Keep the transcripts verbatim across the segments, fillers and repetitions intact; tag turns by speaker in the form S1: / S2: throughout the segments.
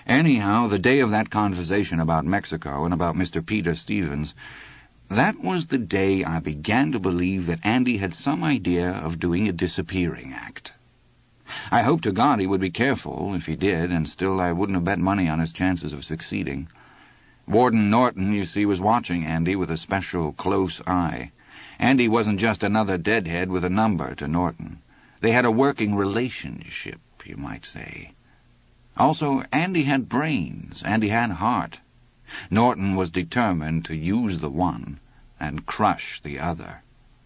S1: Anyhow, the day of that conversation about Mexico and about Mister Peter Stevens, that was the day I began to believe that Andy had some idea of doing a disappearing act. I hoped to God he would be careful if he did, and still I wouldn't have bet money on his chances of succeeding. Warden Norton, you see, was watching Andy with a special close eye. Andy wasn't just another deadhead with a number to Norton. They had a working relationship, you might say. Also, Andy had brains, and he had heart. Norton was determined to use the one and crush the other.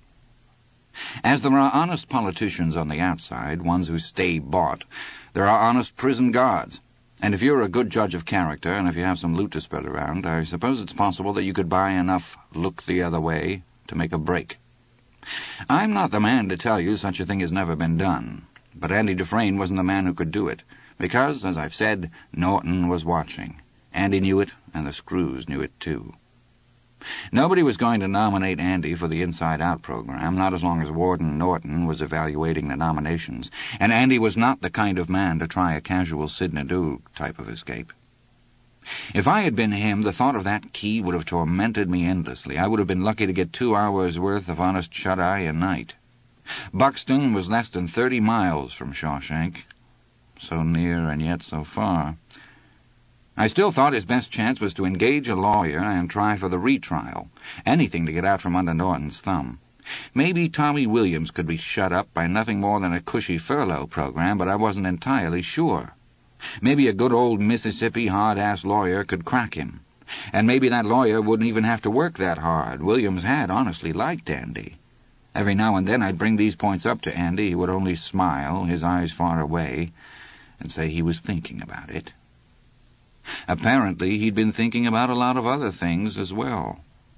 S1: As there are honest politicians on the outside, ones who stay bought, there are honest prison guards. And if you're a good judge of character, and if you have some loot to spread around, I suppose it's possible that you could buy enough look the other way to make a break. I'm not the man to tell you such a thing has never been done, but Andy Dufresne wasn't the man who could do it, because, as I've said, Norton was watching. Andy knew it, and the screws knew it too. Nobody was going to nominate Andy for the Inside Out program, not as long as Warden Norton was evaluating the nominations, and Andy was not the kind of man to try a casual Sid Nadeau type of escape. If I had been him, the thought of that key would have tormented me endlessly. I would have been lucky to get two hours' worth of honest shut-eye a night. Buxton was less than thirty miles from Shawshank. So near and yet so far. I still thought his best chance was to engage a lawyer and try for the retrial, anything to get out from under Norton's thumb. Maybe Tommy Williams could be shut up by nothing more than a cushy furlough program, but I wasn't entirely sure. Maybe a good old Mississippi hard-ass lawyer could crack him. And maybe that lawyer wouldn't even have to work that hard. Williams had honestly liked Andy. Every now and then I'd bring these points up to Andy. He would only smile, his eyes far away, and say he was thinking about it. Apparently, he'd been thinking about a lot of other things as well.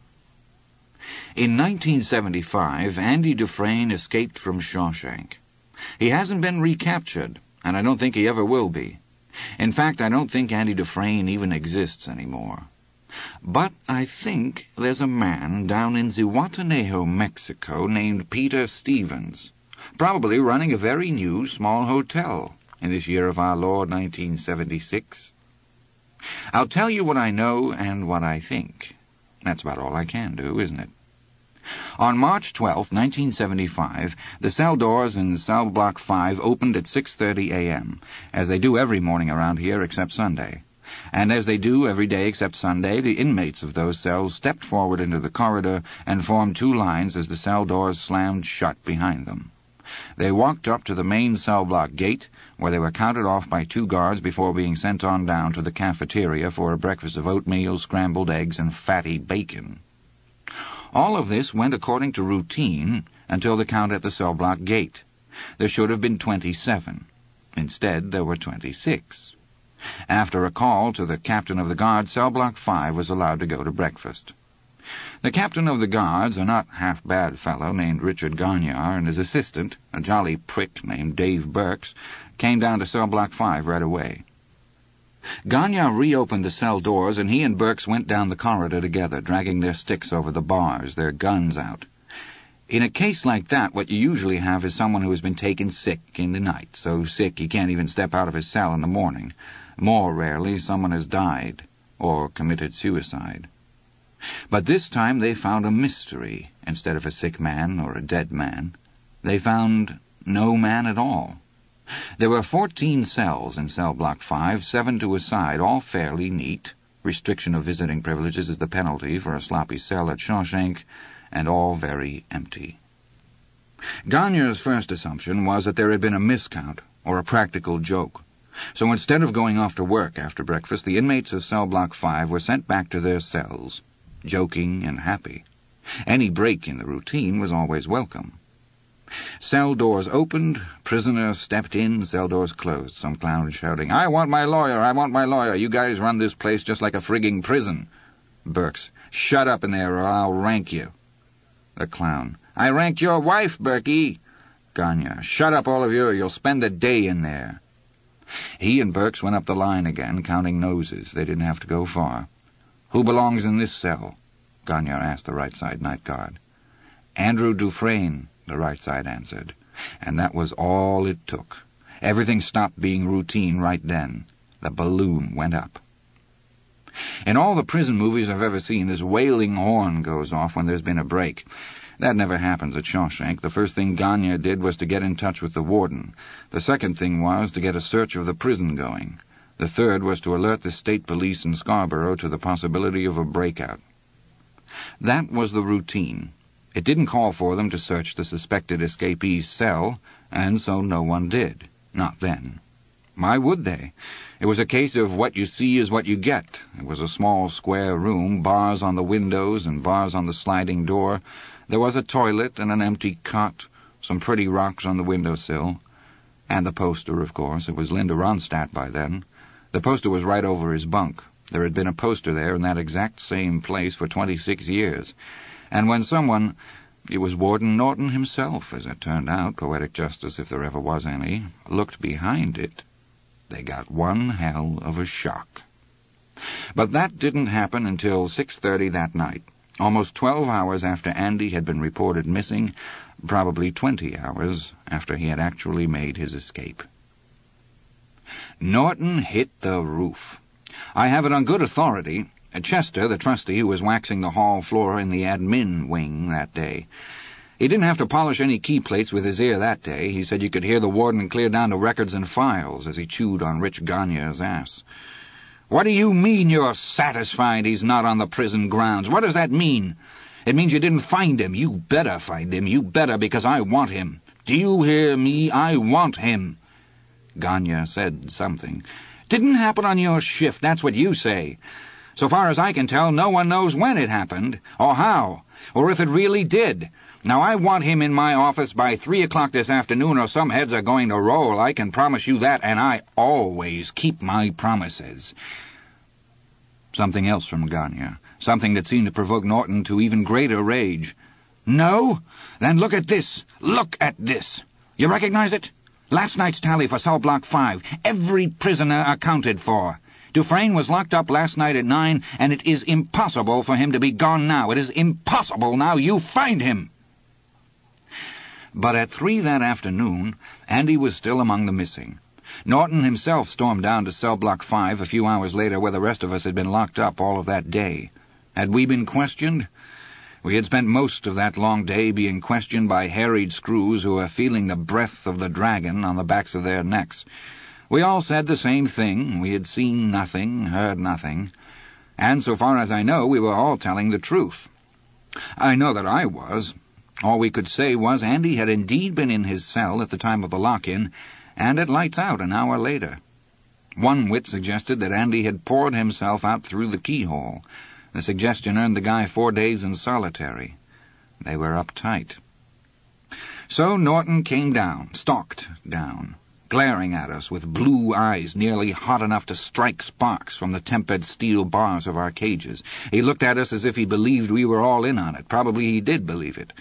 S1: In nineteen seventy-five, Andy Dufresne escaped from Shawshank. He hasn't been recaptured, and I don't think he ever will be. In fact, I don't think Andy Dufresne even exists anymore. But I think there's a man down in Zihuatanejo, Mexico, named Peter Stevens, probably running a very new small hotel in this year of our Lord nineteen seventy-six. I'll tell you what I know and what I think. That's about all I can do, isn't it? On March twelfth, nineteen seventy-five, the cell doors in cell block five opened at six thirty a.m., as they do every morning around here except Sunday. And as they do every day except Sunday, the inmates of those cells stepped forward into the corridor and formed two lines as the cell doors slammed shut behind them. They walked up to the main cell block gate, where they were counted off by two guards before being sent on down to the cafeteria for a breakfast of oatmeal, scrambled eggs, and fatty bacon. All of this went according to routine until the count at the cell block gate. There should have been twenty-seven. Instead, there were twenty-six. After a call to the captain of the guard, cell block five was allowed to go to breakfast. The captain of the guards, a not half-bad fellow named Richard Gagnon, and his assistant, a jolly prick named Dave Burks, came down to cell block five right away. Gagnon reopened the cell doors, and he and Burks went down the corridor together, dragging their sticks over the bars, their guns out. In a case like that, what you usually have is someone who has been taken sick in the night, so sick he can't even step out of his cell in the morning. More rarely, someone has died, or committed suicide. But this time they found a mystery instead of a sick man or a dead man. They found no man at all. There were fourteen cells in cell block five, seven to a side, all fairly neat. Restriction of visiting privileges is the penalty for a sloppy cell at Shawshank, and all very empty. Gagnon's first assumption was that there had been a miscount, or a practical joke. So instead of going off to work after breakfast, the inmates of cell block five were sent back to their cells, joking and happy. Any break in the routine was always welcome. Cell doors opened, prisoners stepped in, cell doors closed, some clown shouting, "I want my lawyer, I want my lawyer, you guys run this place just like a frigging prison." Burks, "Shut up in there or I'll rank you." The clown, "I ranked your wife, Berkey." Gagnon, "Shut up all of you or you'll spend the day in there." He and Burks went up the line again, counting noses. They didn't have to go far. "Who belongs in this cell?" Gagnon asked the right-side night guard. "Andrew Dufresne," the right side answered. And that was all it took. Everything stopped being routine right then. The balloon went up. In all the prison movies I've ever seen, this wailing horn goes off when there's been a break. That never happens at Shawshank. The first thing Gagne did was to get in touch with the warden. The second thing was to get a search of the prison going. The third was to alert the state police in Scarborough to the possibility of a breakout. That was the routine. It didn't call for them to search the suspected escapee's cell, and so no one did. Not then. Why would they? It was a case of what you see is what you get. It was a small square room, bars on the windows and bars on the sliding door. There was a toilet and an empty cot, some pretty rocks on the windowsill. And the poster, of course. It was Linda Ronstadt by then. The poster was right over his bunk. There had been a poster there in that exact same place for twenty-six years. And when someone... It was Warden Norton himself, as it turned out, poetic justice if there ever was any, looked behind it, they got one hell of a shock. But that didn't happen until six thirty that night, almost twelve hours after Andy had been reported missing, probably twenty hours after he had actually made his escape. Norton hit the roof. I have it on good authority. Chester, the trustee who was waxing the hall floor in the admin wing that day. He didn't have to polish any key plates with his ear that day. He said you could hear the warden clear down to records and files as he chewed on Rich Gagne's ass. "What do you mean you're satisfied he's not on the prison grounds? What does that mean? It means you didn't find him. You better find him. You better, because I want him. Do you hear me? I want him." Gagne said something. "Didn't happen on your shift, that's what you say. So far as I can tell, no one knows when it happened, or how, or if it really did. Now, I want him in my office by three o'clock this afternoon, or some heads are going to roll. I can promise you that, and I always keep my promises." Something else from Gagne, something that seemed to provoke Norton to even greater rage. "No? Then look at this. Look at this. You recognize it? Last night's tally for cell block five. Every prisoner accounted for. Dufresne was locked up last night at nine, and it is impossible for him to be gone now. It is impossible now. You find him." But at three that afternoon, Andy was still among the missing. Norton himself stormed down to cell block five a few hours later, where the rest of us had been locked up all of that day. Had we been questioned? We had spent most of that long day being questioned by harried screws who were feeling the breath of the dragon on the backs of their necks. We all said the same thing. We had seen nothing, heard nothing. And so far as I know, we were all telling the truth. I know that I was. All we could say was Andy had indeed been in his cell at the time of the lock-in, and at lights out an hour later. One wit suggested that Andy had poured himself out through the keyhole. The suggestion earned the guy four days in solitary. They were uptight. So Norton came down, stalked down, glaring at us with blue eyes nearly hot enough to strike sparks from the tempered steel bars of our cages. He looked at us as if he believed we were all in on it. Probably he did believe it.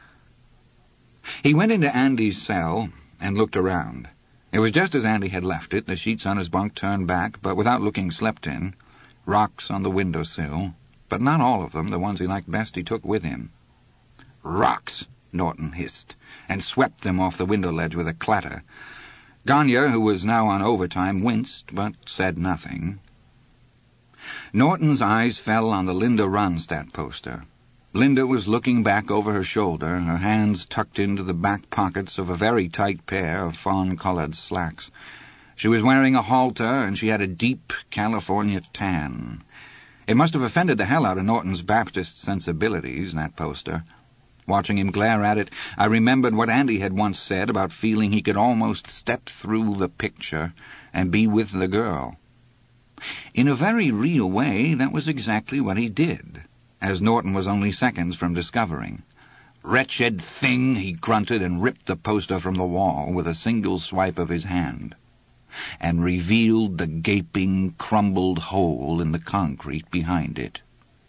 S1: He went into Andy's cell and looked around. It was just as Andy had left it, the sheets on his bunk turned back, but without looking slept in. Rocks on the windowsill, but not all of them. The ones he liked best he took with him. "Rocks!" Norton hissed, and swept them off the window ledge with a clatter. Gagne, who was now on overtime, winced, but said nothing. Norton's eyes fell on the Linda Ronstadt poster. Linda was looking back over her shoulder, her hands tucked into the back pockets of a very tight pair of fawn-colored slacks. She was wearing a halter, and she had a deep California tan. It must have offended the hell out of Norton's Baptist sensibilities, that poster. Watching him glare at it, I remembered what Andy had once said about feeling he could almost step through the picture and be with the girl. In a very real way, that was exactly what he did, as Norton was only seconds from discovering. "Wretched thing!" he grunted and ripped the poster from the wall with a single swipe of his hand, and revealed the gaping, crumbled hole in the concrete behind it.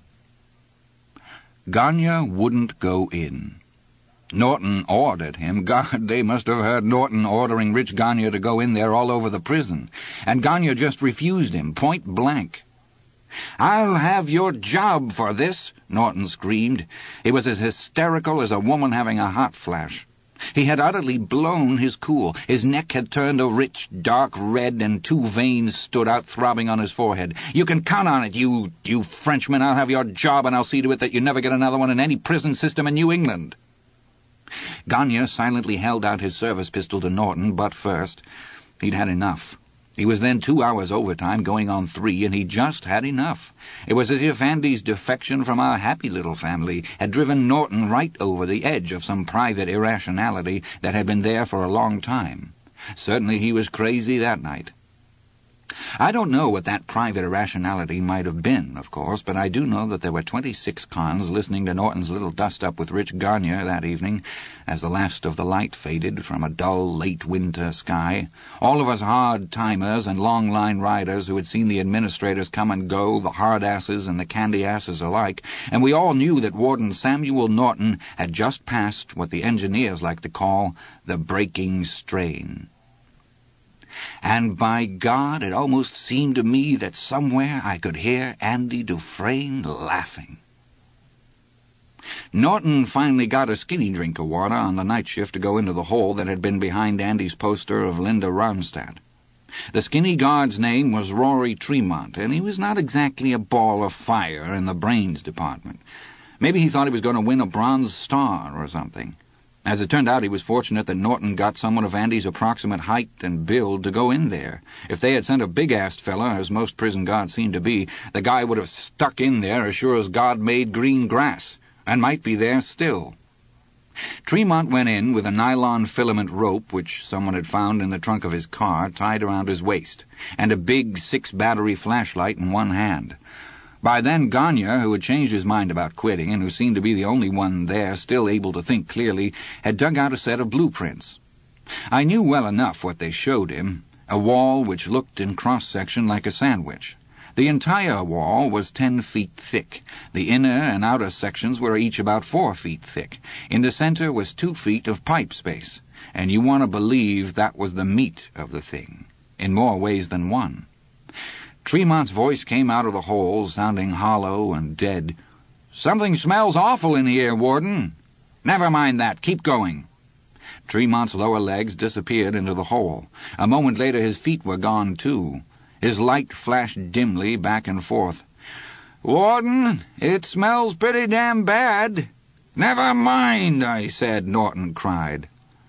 S1: Gagne wouldn't go in. Norton ordered him. God, they must have heard Norton ordering Rich Gagne to go in there all over the prison. And Gagne just refused him, point blank. "I'll have your job for this," Norton screamed. He was as hysterical as a woman having a hot flash. He had utterly blown his cool. His neck had turned a rich, dark red, and two veins stood out throbbing on his forehead. "You can count on it, you, you Frenchman. I'll have your job, and I'll see to it that you never get another one in any prison system in New England." Gagne silently held out his service pistol to Norton, but first. He'd had enough. He was then two hours overtime, going on three, and he just had enough. It was as if Andy's defection from our happy little family had driven Norton right over the edge of some private irrationality that had been there for a long time. Certainly he was crazy that night. I don't know what that private irrationality might have been, of course, but I do know that there were twenty-six cons listening to Norton's little dust-up with Rich Gagne that evening, as the last of the light faded from a dull, late-winter sky. All of us hard-timers and long-line riders who had seen the administrators come and go, the hard-asses and the candy-asses alike, and we all knew that Warden Samuel Norton had just passed what the engineers like to call the breaking strain. And by God, it almost seemed to me that somewhere I could hear Andy Dufresne laughing. Norton finally got a skinny drink of water on the night shift to go into the hole that had been behind Andy's poster of Linda Ronstadt. The skinny guard's name was Rory Tremont, and he was not exactly a ball of fire in the brains department. Maybe he thought he was going to win a Bronze Star or something. As it turned out, he was fortunate that Norton got someone of Andy's approximate height and build to go in there. If they had sent a big-assed fella, as most prison guards seemed to be, the guy would have stuck in there as sure as God made green grass, and might be there still. Tremont went in with a nylon filament rope, which someone had found in the trunk of his car, tied around his waist, and a big six-battery flashlight in one hand. By then, Gagne, who had changed his mind about quitting, and who seemed to be the only one there still able to think clearly, had dug out a set of blueprints. I knew well enough what they showed him, a wall which looked in cross-section like a sandwich. The entire wall was ten feet thick. The inner and outer sections were each about four feet thick. In the center was two feet of pipe space, and you want to believe that was the meat of the thing, in more ways than one. Tremont's voice came out of the hole, sounding hollow and dead. "Something smells awful in here, Warden." "Never mind that. Keep going." Tremont's lower legs disappeared into the hole. A moment later his feet were gone, too. His light flashed dimly back and forth. "Warden, it smells pretty damn bad." "Never mind, I said," Norton cried.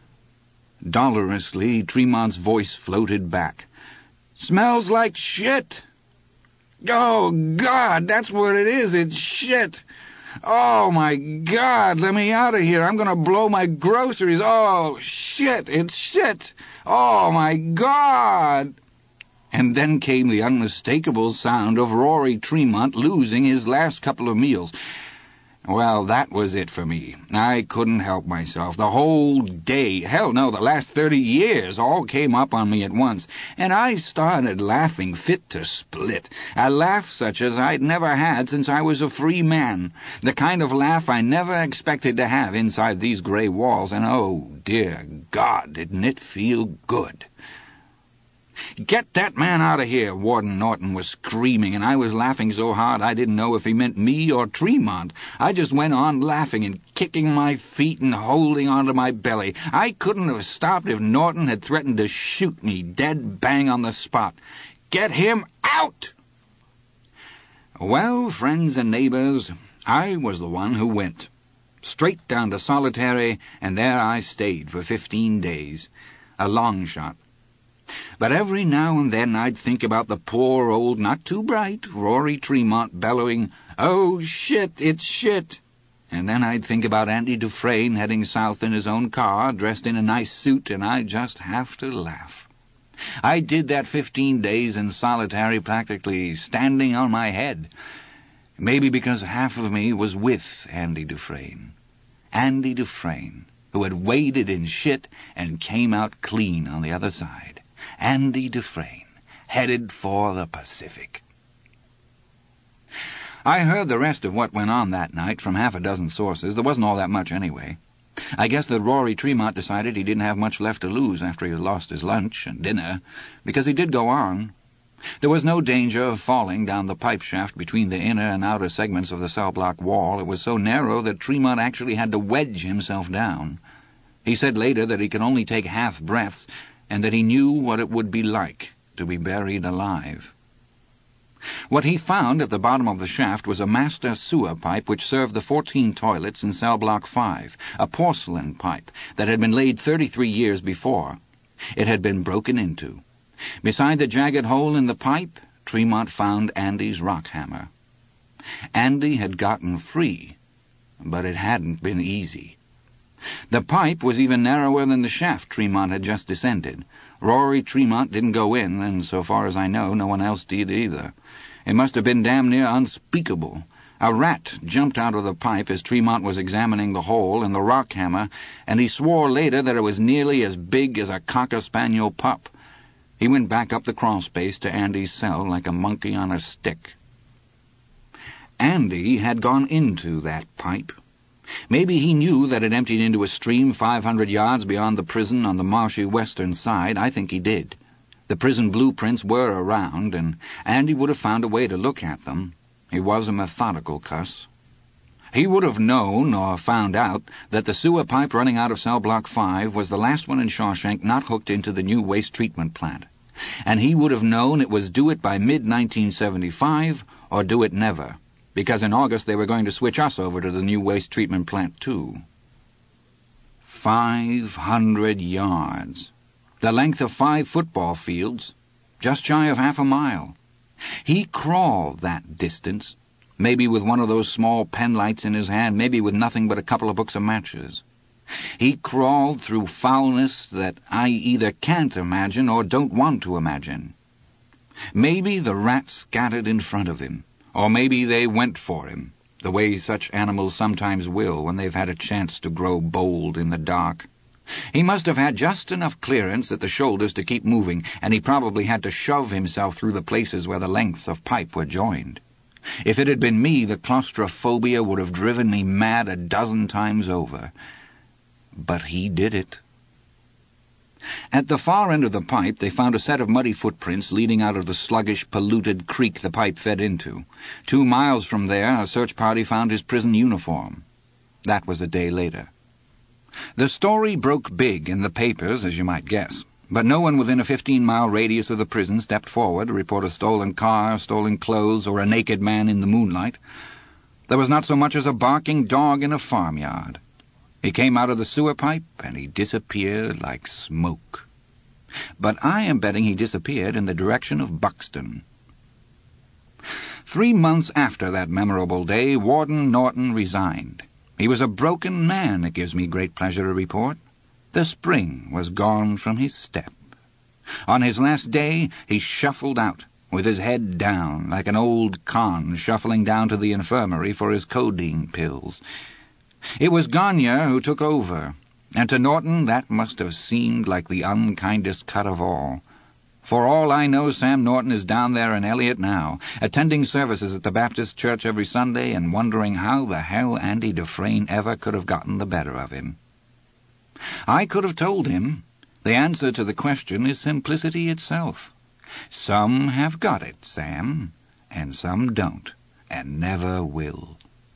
S1: Dolorously, Tremont's voice floated back. "Smells like shit." "Oh, God, that's what it is. It's shit. Oh, my God, let me out of here. I'm going to blow my groceries. Oh, shit, it's shit. Oh, my God." And then came the unmistakable sound of Rory Tremont losing his last couple of meals. Well, that was it for me. I couldn't help myself. The whole day, hell no, the last thirty years, all came up on me at once, and I started laughing fit to split. A laugh such as I'd never had since I was a free man. The kind of laugh I never expected to have inside these gray walls, and oh, dear God, didn't it feel good. "Get that man out of here," Warden Norton was screaming, and I was laughing so hard I didn't know if he meant me or Tremont. I just went on laughing and kicking my feet and holding onto my belly. I couldn't have stopped if Norton had threatened to shoot me dead bang on the spot. "Get him out!" Well, friends and neighbors, I was the one who went. Straight down to solitary, and there I stayed for fifteen days. A long shot. But every now and then I'd think about the poor old, not-too-bright Rory Tremont bellowing, "Oh, shit, it's shit." And then I'd think about Andy Dufresne heading south in his own car, dressed in a nice suit, and I'd just have to laugh. I did that fifteen days in solitary practically standing on my head. Maybe because half of me was with Andy Dufresne. Andy Dufresne, who had waded in shit and came out clean on the other side. Andy Dufresne, headed for the Pacific. I heard the rest of what went on that night from half a dozen sources. There wasn't all that much anyway. I guess that Rory Tremont decided he didn't have much left to lose after he had lost his lunch and dinner, because he did go on. There was no danger of falling down the pipe shaft between the inner and outer segments of the cell block wall. It was so narrow that Tremont actually had to wedge himself down. He said later that he could only take half-breaths, and that he knew what it would be like to be buried alive. What he found at the bottom of the shaft was a master sewer pipe which served the fourteen toilets in cell block five, a porcelain pipe that had been laid thirty-three years before. It had been broken into. Beside the jagged hole in the pipe, Tremont found Andy's rock hammer. Andy had gotten free, but it hadn't been easy. The pipe was even narrower than the shaft Tremont had just descended. Rory Tremont didn't go in, and so far as I know, no one else did either. It must have been damn near unspeakable. A rat jumped out of the pipe as Tremont was examining the hole in the rock hammer, and he swore later that it was nearly as big as a cocker-spaniel pup. He went back up the crawlspace to Andy's cell like a monkey on a stick. Andy had gone into that pipe. Maybe he knew that it emptied into a stream five hundred yards beyond the prison on the marshy western side. I think he did. The prison blueprints were around, and Andy would have found a way to look at them. He was a methodical cuss. He would have known, or found out, that the sewer pipe running out of cell block five was the last one in Shawshank not hooked into the new waste treatment plant. And he would have known it was do it by mid nineteen seventy-five, or do it never, because in August they were going to switch us over to the new waste treatment plant, too. Five hundred yards. The length of five football fields, just shy of half a mile. He crawled that distance, maybe with one of those small pen lights in his hand, maybe with nothing but a couple of books of matches. He crawled through foulness that I either can't imagine or don't want to imagine. Maybe the rats scattered in front of him, or maybe they went for him, the way such animals sometimes will when they've had a chance to grow bold in the dark. He must have had just enough clearance at the shoulders to keep moving, and he probably had to shove himself through the places where the lengths of pipe were joined. If it had been me, the claustrophobia would have driven me mad a dozen times over. But he did it. At the far end of the pipe, they found a set of muddy footprints leading out of the sluggish, polluted creek the pipe fed into. Two miles from there, a search party found his prison uniform. That was a day later. The story broke big in the papers, as you might guess, but no one within a fifteen-mile radius of the prison stepped forward to report a stolen car, stolen clothes, or a naked man in the moonlight. There was not so much as a barking dog in a farmyard. He came out of the sewer pipe, and he disappeared like smoke. But I am betting he disappeared in the direction of Buxton. Three months after that memorable day, Warden Norton resigned. He was a broken man, it gives me great pleasure to report. The spring was gone from his step. On his last day, he shuffled out, with his head down, like an old con shuffling down to the infirmary for his codeine pills. It was Gagne who took over, and to Norton that must have seemed like the unkindest cut of all. For all I know, Sam Norton is down there in Elliott now, attending services at the Baptist church every Sunday and wondering how the hell Andy Dufresne ever could have gotten the better of him. I could have told him. The answer to the question is simplicity itself. Some have got it, Sam, and some don't, and never will.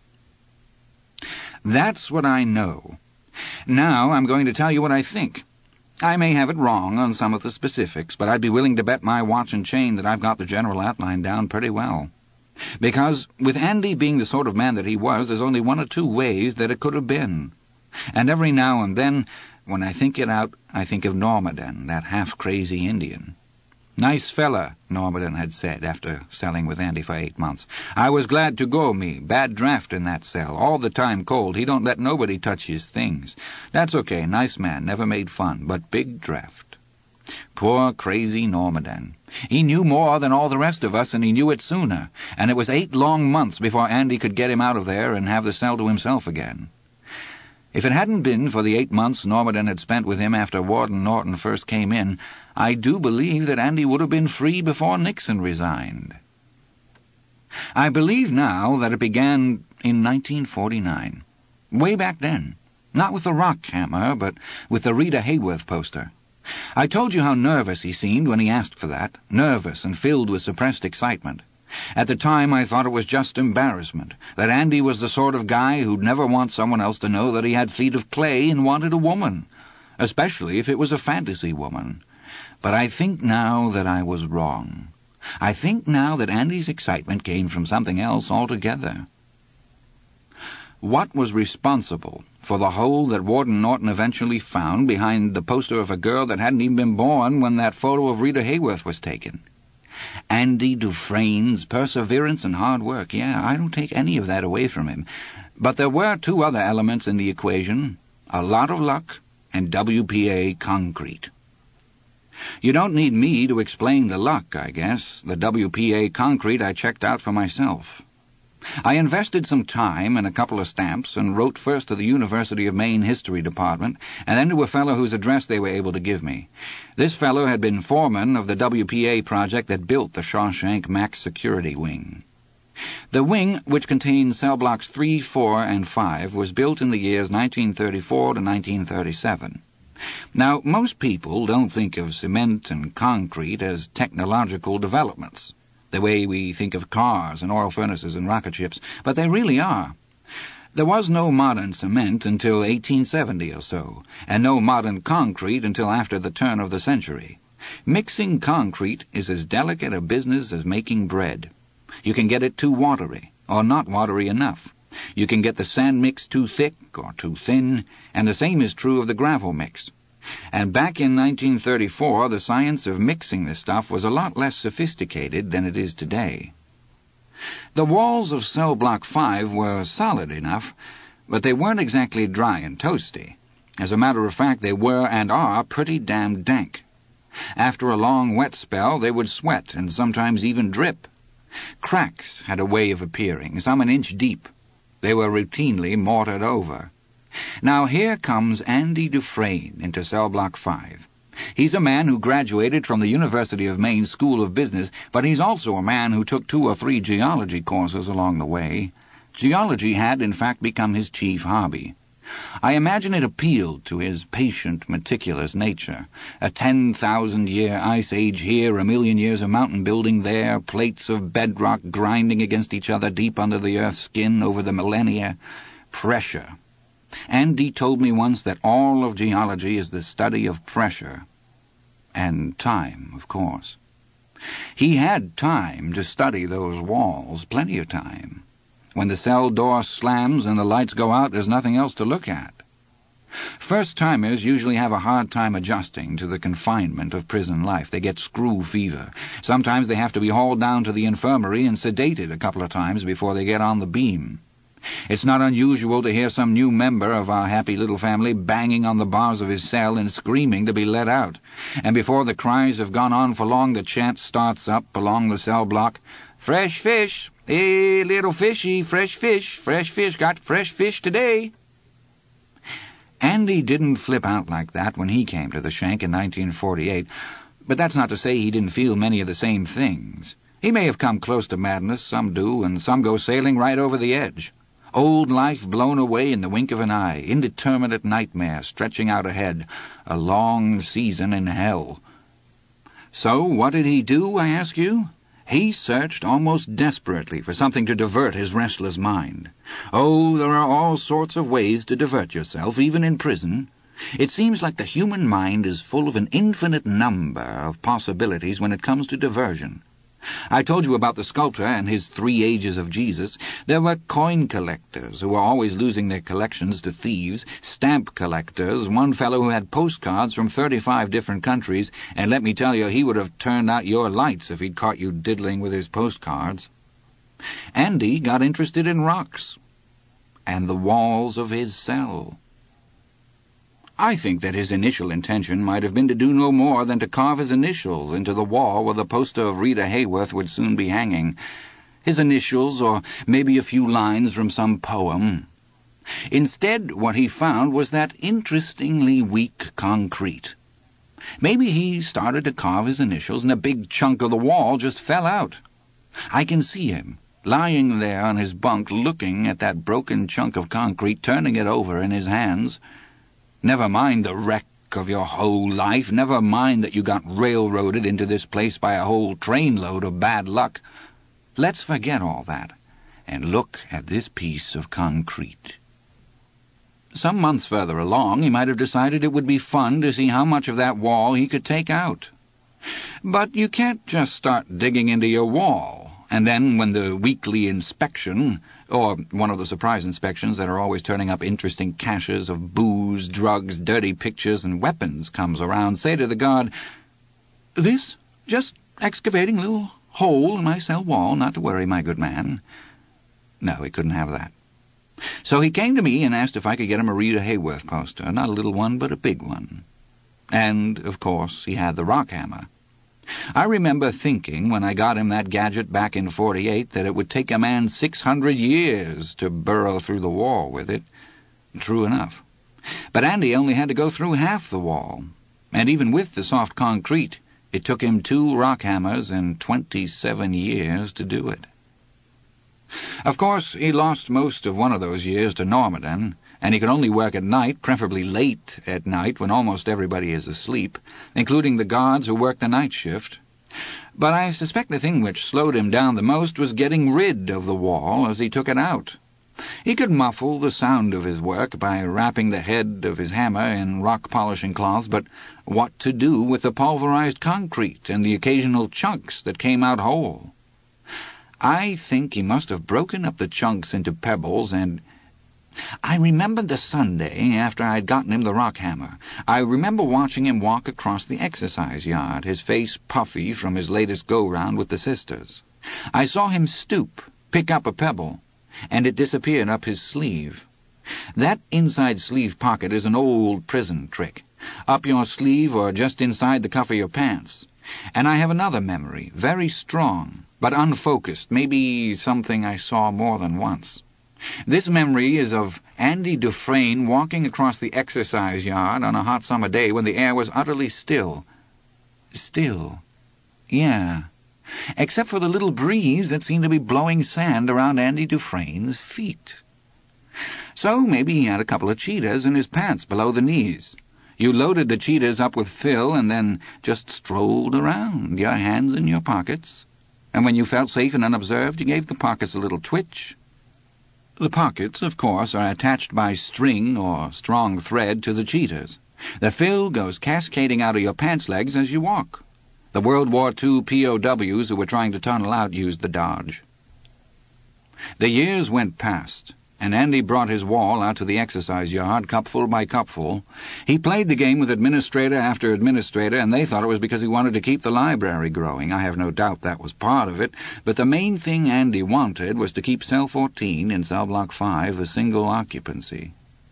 S1: That's what I know. Now I'm going to tell you what I think. I may have it wrong on some of the specifics, but I'd be willing to bet my watch and chain that I've got the general outline down pretty well. Because, with Andy being the sort of man that he was, there's only one or two ways that it could have been. And every now and then, when I think it out, I think of Normaden, that half-crazy Indian. Nice fella, Normaden had said after selling with Andy for eight months. I was glad to go, me. Bad draft in that cell. All the time cold. He don't let nobody touch his things. That's okay. Nice man. Never made fun. But big draft. Poor crazy Normaden. He knew more than all the rest of us, and he knew it sooner. And it was eight long months before Andy could get him out of there and have the cell to himself again. If it hadn't been for the eight months Normaden had spent with him after Warden Norton first came in, I do believe that Andy would have been free before Nixon resigned. I believe now that it began in nineteen forty-nine. Way back then. Not with the rock hammer, but with the Rita Hayworth poster. I told you how nervous he seemed when he asked for that. Nervous and filled with suppressed excitement. At the time, I thought it was just embarrassment, that Andy was the sort of guy who'd never want someone else to know that he had feet of clay and wanted a woman, especially if it was a fantasy woman. But I think now that I was wrong. I think now that Andy's excitement came from something else altogether. What was responsible for the hole that Warden Norton eventually found behind the poster of a girl that hadn't even been born when that photo of Rita Hayworth was taken? Andy Dufresne's perseverance and hard work. Yeah, I don't take any of that away from him. But there were two other elements in the equation, a lot of luck and W P A concrete. You don't need me to explain the luck, I guess. The W P A concrete I checked out for myself. I invested some time and a couple of stamps and wrote first to the University of Maine History Department and then to a fellow whose address they were able to give me. This fellow had been foreman of the W P A project that built the Shawshank Max Security Wing. The wing, which contained cell blocks three, four, and five, was built in the years nineteen thirty-four to nineteen thirty-seven. Now, most people don't think of cement and concrete as technological developments, the way we think of cars and oil furnaces and rocket ships, but they really are. There was no modern cement until eighteen seventy or so, and no modern concrete until after the turn of the century. Mixing concrete is as delicate a business as making bread. You can get it too watery, or not watery enough. You can get the sand mix too thick or too thin, and the same is true of the gravel mix. And back in nineteen thirty-four, the science of mixing this stuff was a lot less sophisticated than it is today. The walls of cell block five were solid enough, but they weren't exactly dry and toasty. As a matter of fact, they were and are pretty damn dank. After a long wet spell, they would sweat and sometimes even drip. Cracks had a way of appearing, some an inch deep. They were routinely mortared over. Now here comes Andy Dufresne into cell block five. He's a man who graduated from the University of Maine School of Business, but he's also a man who took two or three geology courses along the way. Geology had, in fact, become his chief hobby. I imagine it appealed to his patient, meticulous nature. A ten thousand year ice age here, a million years of mountain building there, plates of bedrock grinding against each other deep under the earth's skin over the millennia. Pressure. Andy told me once that all of geology is the study of pressure. And time, of course. He had time to study those walls, plenty of time. When the cell door slams and the lights go out, there's nothing else to look at. First-timers usually have a hard time adjusting to the confinement of prison life. They get screw fever. Sometimes they have to be hauled down to the infirmary and sedated a couple of times before they get on the beam. It's not unusual to hear some new member of our happy little family banging on the bars of his cell and screaming to be let out. And before the cries have gone on for long, the chant starts up along the cell block, "Fresh fish! Hey, little fishy, fresh fish, fresh fish, got fresh fish today." Andy didn't flip out like that when he came to the shank in nineteen forty-eight, but that's not to say he didn't feel many of the same things. He may have come close to madness, some do, and some go sailing right over the edge. Old life blown away in the wink of an eye, indeterminate nightmare stretching out ahead, a long season in hell. So what did he do, I ask you? He searched almost desperately for something to divert his restless mind. Oh, there are all sorts of ways to divert yourself, even in prison. It seems like the human mind is full of an infinite number of possibilities when it comes to diversion. I told you about the sculptor and his three ages of Jesus. There were coin collectors who were always losing their collections to thieves, stamp collectors, one fellow who had postcards from thirty-five different countries, and let me tell you, he would have turned out your lights if he'd caught you diddling with his postcards. Andy got interested in rocks and the walls of his cell. I think that his initial intention might have been to do no more than to carve his initials into the wall where the poster of Rita Hayworth would soon be hanging. His initials, or maybe a few lines from some poem. Instead, what he found was that interestingly weak concrete. Maybe he started to carve his initials and a big chunk of the wall just fell out. I can see him, lying there on his bunk, looking at that broken chunk of concrete, turning it over in his hands. Never mind the wreck of your whole life. Never mind that you got railroaded into this place by a whole trainload of bad luck. Let's forget all that and look at this piece of concrete. Some months further along, he might have decided it would be fun to see how much of that wall he could take out. But you can't just start digging into your wall, and then when the weekly inspection, or one of the surprise inspections that are always turning up interesting caches of booze, drugs, dirty pictures, and weapons, comes around, say to the guard, "This? Just excavating a little hole in my cell wall, not to worry, my good man." No, he couldn't have that. So he came to me and asked if I could get him a Rita Hayworth poster, not a little one, but a big one. And, of course, he had the rock hammer. I remember thinking, when I got him that gadget back in forty-eight, that it would take a man six hundred years to burrow through the wall with it. True enough. But Andy only had to go through half the wall, and even with the soft concrete, it took him two rock hammers and twenty-seven years to do it. Of course, he lost most of one of those years to Normandy, and he could only work at night, preferably late at night when almost everybody is asleep, including the guards who work the night shift. But I suspect the thing which slowed him down the most was getting rid of the wall as he took it out. He could muffle the sound of his work by wrapping the head of his hammer in rock-polishing cloths, but what to do with the pulverized concrete and the occasional chunks that came out whole? I think he must have broken up the chunks into pebbles, and I remembered the Sunday after I'd gotten him the rock hammer. I remember watching him walk across the exercise yard, his face puffy from his latest go-round with the sisters. I saw him stoop, pick up a pebble, and it disappeared up his sleeve. That inside sleeve pocket is an old prison trick, up your sleeve or just inside the cuff of your pants. And I have another memory, very strong, but unfocused, maybe something I saw more than once. This memory is of Andy Dufresne walking across the exercise yard on a hot summer day when the air was utterly still. Still. Yeah. Except for the little breeze that seemed to be blowing sand around Andy Dufresne's feet. So maybe he had a couple of cheetahs in his pants below the knees. You loaded the cheetahs up with fill and then just strolled around, your hands in your pockets. And when you felt safe and unobserved, you gave the pockets a little twitch. The pockets, of course, are attached by string or strong thread to the cheetahs. The fill goes cascading out of your pants legs as you walk. The World War Two P O Ws who were trying to tunnel out used the dodge. The years went past, and Andy brought his wall out to the exercise yard, cupful by cupful. He played the game with administrator after administrator, and they thought it was because he wanted to keep the library growing. I have no doubt that was part of it, but the main thing Andy wanted was to keep Cell fourteen in Cell Block five a single occupancy.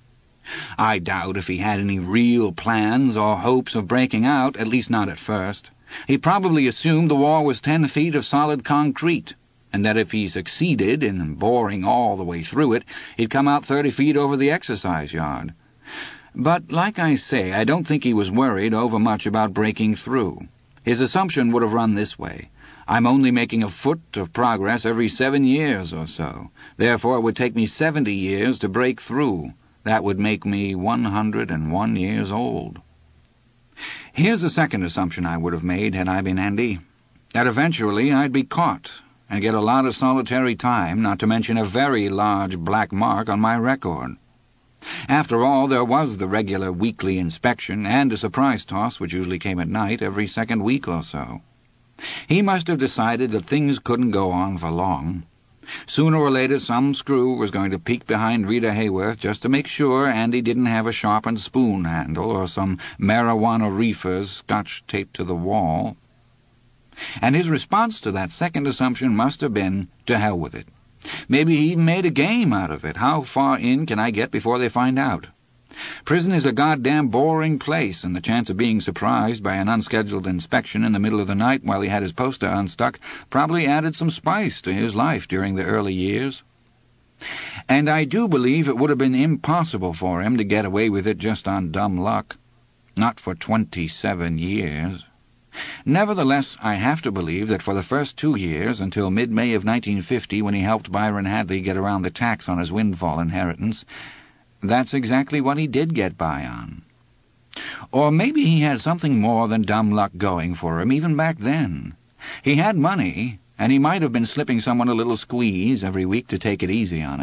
S1: I doubt if he had any real plans or hopes of breaking out, at least not at first. He probably assumed the wall was ten feet of solid concrete, and that if he succeeded in boring all the way through it, he'd come out thirty feet over the exercise yard. But, like I say, I don't think he was worried overmuch about breaking through. His assumption would have run this way. I'm only making a foot of progress every seven years or so. Therefore, it would take me seventy years to break through. That would make me one hundred and one years old. Here's a second assumption I would have made had I been Andy. That eventually I'd be caught and get a lot of solitary time, not to mention a very large black mark on my record. After all, there was the regular weekly inspection and a surprise toss, which usually came at night every second week or so. He must have decided that things couldn't go on for long. Sooner or later, some screw was going to peek behind Rita Hayworth just to make sure Andy didn't have a sharpened spoon handle or some marijuana reefers scotch taped to the wall. And his response to that second assumption must have been, to hell with it. Maybe he even made a game out of it. How far in can I get before they find out? Prison is a goddamn boring place, and the chance of being surprised by an unscheduled inspection in the middle of the night while he had his poster unstuck probably added some spice to his life during the early years. And I do believe it would have been impossible for him to get away with it just on dumb luck. Not for twenty-seven years. Nevertheless, I have to believe that for the first two years, until mid-May of nineteen fifty, when he helped Byron Hadley get around the tax on his windfall inheritance, that's exactly what he did get by on. Or maybe he had something more than dumb luck going for him even back then. He had money, and he might have been slipping someone a little squeeze every week to take it easy on him.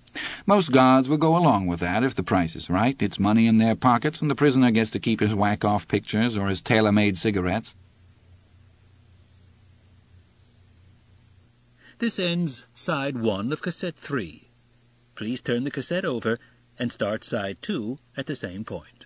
S1: Most guards will go along with that if the price is right. It's money in their pockets, and the prisoner gets to keep his whack-off pictures or his tailor-made cigarettes.
S2: This ends side one of cassette three. Please turn the cassette over and start side two at the same point.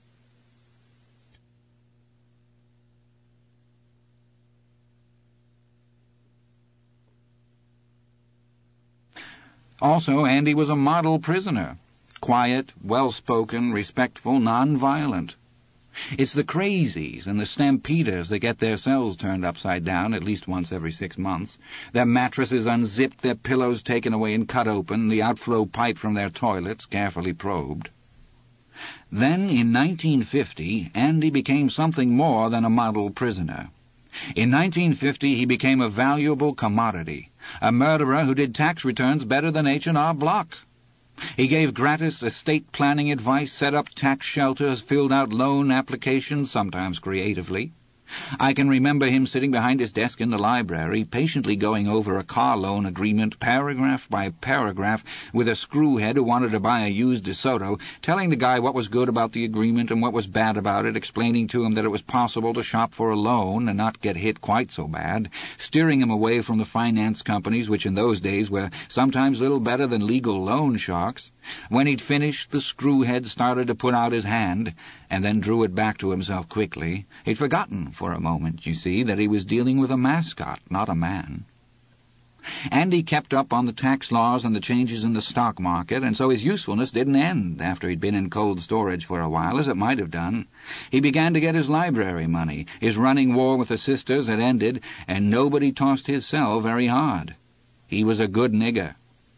S1: Also, Andy was a model prisoner. Quiet, well-spoken, respectful, non-violent. It's the crazies and the stampeders that get their cells turned upside down at least once every six months, their mattresses unzipped, their pillows taken away and cut open, the outflow pipe from their toilets carefully probed. Then, in nineteen fifty, Andy became something more than a model prisoner. In nineteen fifty, he became a valuable commodity, a murderer who did tax returns better than H and R Block. He gave gratis estate planning advice, set up tax shelters, filled out loan applications, sometimes creatively. I can remember him sitting behind his desk in the library, patiently going over a car loan agreement, paragraph by paragraph, with a screwhead who wanted to buy a used DeSoto, telling the guy what was good about the agreement and what was bad about it, explaining to him that it was possible to shop for a loan and not get hit quite so bad, steering him away from the finance companies, which in those days were sometimes little better than legal loan sharks. When he'd finished, the screwhead started to put out his hand, and then drew it back to himself quickly. He'd forgotten for a moment, you see, that he was dealing with a mascot, not a man. Andy kept up on the tax laws and the changes in the stock market, and so his usefulness didn't end after he'd been in cold storage for a while, as it might have done. He began to get his library money. His running war with the sisters had ended, and nobody tossed his cell very hard. He was a good nigger.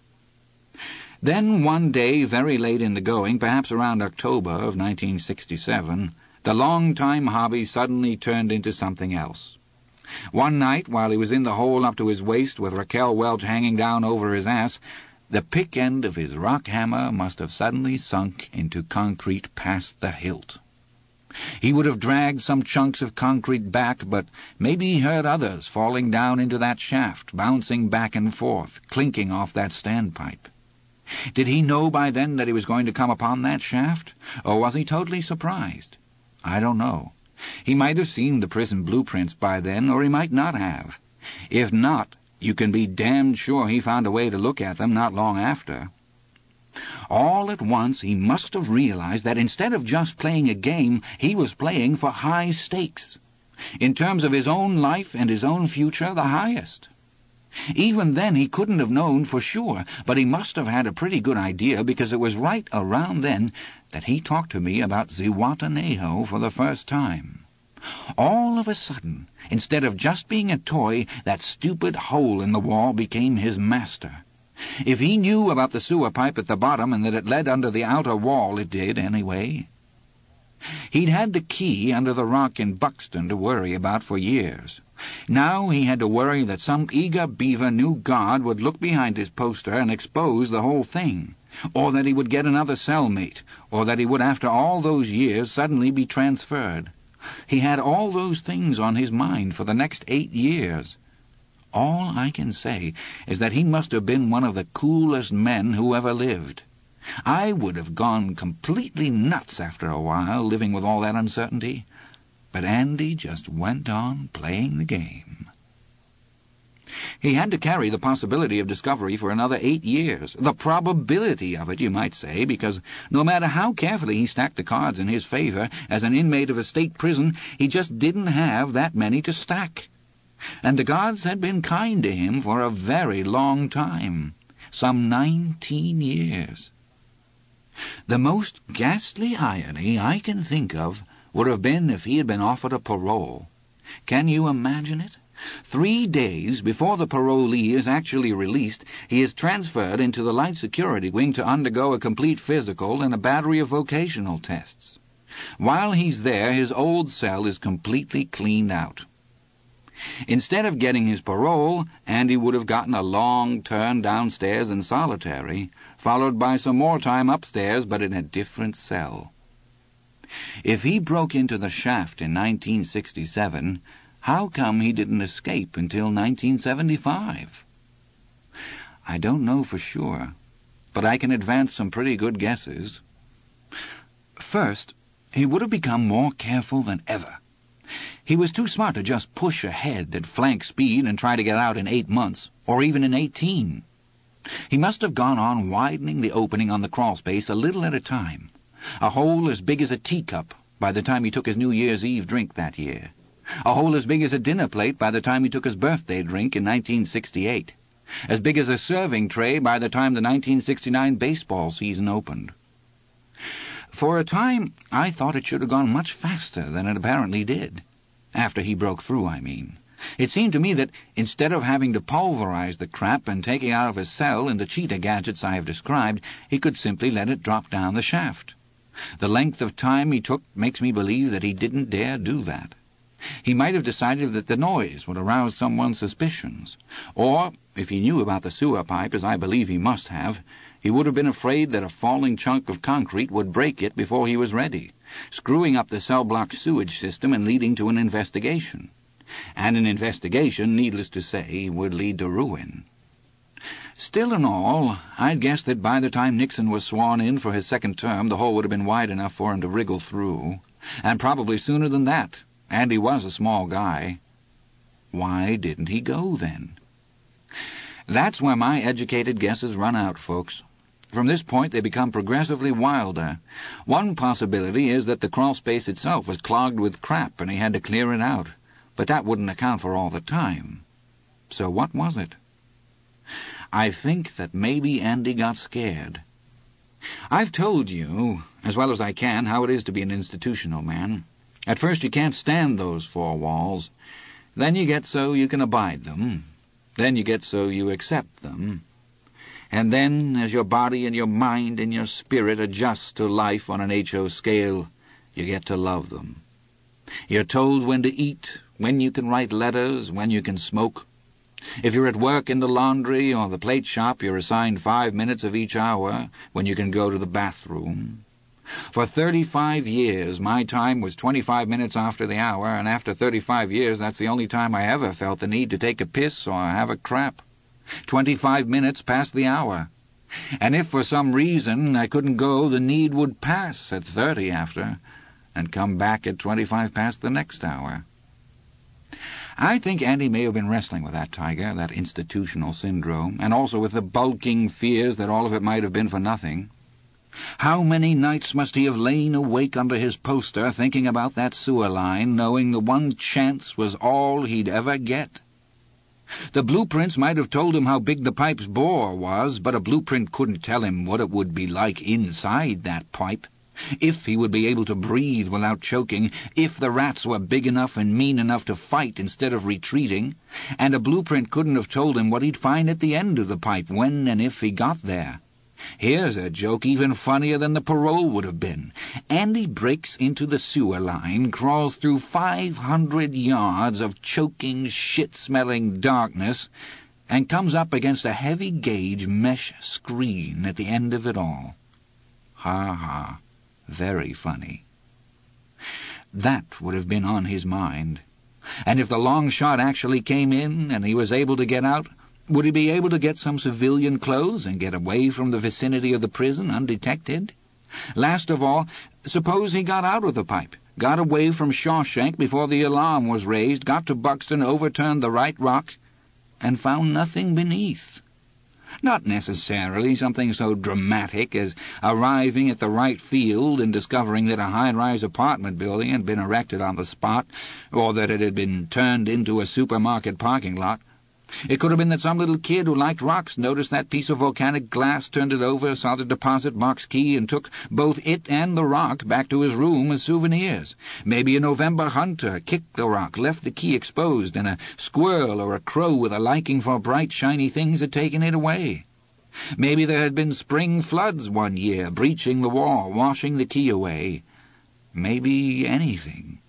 S1: Then one day, very late in the going, perhaps around October of nineteen sixty-seven, the long-time hobby suddenly turned into something else. One night, while he was in the hole up to his waist with Raquel Welch hanging down over his ass, the pick end of his rock hammer must have suddenly sunk into concrete past the hilt. He would have dragged some chunks of concrete back, but maybe he heard others falling down into that shaft, bouncing back and forth, clinking off that standpipe. Did he know by then that he was going to come upon that shaft, or was he totally surprised? I don't know. He might have seen the prison blueprints by then, or he might not have. If not, you can be damned sure he found a way to look at them not long after. All at once he must have realized that instead of just playing a game, he was playing for high stakes. In terms of his own life and his own future, the highest. Even then he couldn't have known for sure, but he must have had a pretty good idea, because it was right around then that he talked to me about Zihuatanejo for the first time. All of a sudden, instead of just being a toy, that stupid hole in the wall became his master. If he knew about the sewer pipe at the bottom and that it led under the outer wall, it did anyway. He'd had the key under the rock in Buxton to worry about for years. Now he had to worry that some eager beaver new guard would look behind his poster and expose the whole thing, or that he would get another cellmate, or that he would, after all those years, suddenly be transferred. He had all those things on his mind for the next eight years. All I can say is that he must have been one of the coolest men who ever lived. I would have gone completely nuts after a while, living with all that uncertainty. But Andy just went on playing the game. He had to carry the possibility of discovery for another eight years. The probability of it, you might say, because no matter how carefully he stacked the cards in his favor, as an inmate of a state prison, he just didn't have that many to stack. And the gods had been kind to him for a very long time, some nineteen years. The most ghastly irony I can think of would have been if he had been offered a parole. Can you imagine it? Three days before the parolee is actually released, he is transferred into the light security wing to undergo a complete physical and a battery of vocational tests. While he's there, his old cell is completely cleaned out. Instead of getting his parole, Andy would have gotten a long turn downstairs in solitary, followed by some more time upstairs, but in a different cell. If he broke into the shaft in nineteen sixty-seven, how come he didn't escape until nineteen seventy-five? I don't know for sure. but I can advance some pretty good guesses. First, he would have become more careful than ever. He was too smart to just push ahead at flank speed and try to get out in eight months, or even in eighteen. He must have gone on widening the opening on the crawlspace a little at a time, a hole as big as a teacup by the time he took his New Year's Eve drink that year, a hole as big as a dinner plate by the time he took his birthday drink in nineteen sixty-eight, as big as a serving tray by the time the nineteen sixty-nine baseball season opened. For a time, I thought it should have gone much faster than it apparently did. After he broke through, I mean. It seemed to me that instead of having to pulverize the crap and take it out of his cell in the cheetah gadgets I have described, he could simply let it drop down the shaft. The length of time he took makes me believe that he didn't dare do that. He might have decided that the noise would arouse someone's suspicions, or, if he knew about the sewer pipe, as I believe he must have, he would have been afraid that a falling chunk of concrete would break it before he was ready, screwing up the cell block sewage system and leading to an investigation. And an investigation, needless to say, would lead to ruin. Still in all, I'd guess that by the time Nixon was sworn in for his second term, the hole would have been wide enough for him to wriggle through, and probably sooner than that, and he was a small guy. Why didn't he go, then? That's where my educated guesses run out, folks. From this point, they become progressively wilder. One possibility is that the crawlspace itself was clogged with crap and he had to clear it out, but that wouldn't account for all the time. So what was it? I think that maybe Andy got scared. I've told you, as well as I can, how it is to be an institutional man. At first you can't stand those four walls. Then you get so you can abide them. Then you get so you accept them. And then, as your body and your mind and your spirit adjust to life on an H O scale, you get to love them. You're told when to eat, when you can write letters, when you can smoke. If you're at work in the laundry or the plate shop, you're assigned five minutes of each hour when you can go to the bathroom. For thirty-five years, my time was twenty-five minutes after the hour, and after thirty-five years, that's the only time I ever felt the need to take a piss or have a crap. Twenty-five minutes past the hour. And if for some reason I couldn't go, the need would pass at thirty after, and come back at twenty-five past the next hour. I think Andy may have been wrestling with that tiger, that institutional syndrome, and also with the bulking fears that all of it might have been for nothing. How many nights must he have lain awake under his poster thinking about that sewer line, knowing the one chance was all he'd ever get? The blueprints might have told him how big the pipe's bore was, but a blueprint couldn't tell him what it would be like inside that pipe, if he would be able to breathe without choking, if the rats were big enough and mean enough to fight instead of retreating, and a blueprint couldn't have told him what he'd find at the end of the pipe when and if he got there. Here's a joke even funnier than the parole would have been. Andy breaks into the sewer line, crawls through five hundred yards of choking, shit-smelling darkness, and comes up against a heavy-gauge mesh screen at the end of it all. Ha ha. Very funny. That would have been on his mind. And if the long shot actually came in and he was able to get out, would he be able to get some civilian clothes and get away from the vicinity of the prison undetected? Last of all, suppose he got out of the pipe, got away from Shawshank before the alarm was raised, got to Buxton, overturned the right rock, and found nothing beneath. Not necessarily something so dramatic as arriving at the right field and discovering that a high-rise apartment building had been erected on the spot, or that it had been turned into a supermarket parking lot. It could have been that some little kid who liked rocks noticed that piece of volcanic glass, turned it over, saw the deposit box key, and took both it and the rock back to his room as souvenirs. Maybe a November hunter kicked the rock, left the key exposed, and a squirrel or a crow with a liking for bright, shiny things had taken it away. Maybe there had been spring floods one year, breaching the wall, washing the key away. Maybe anything.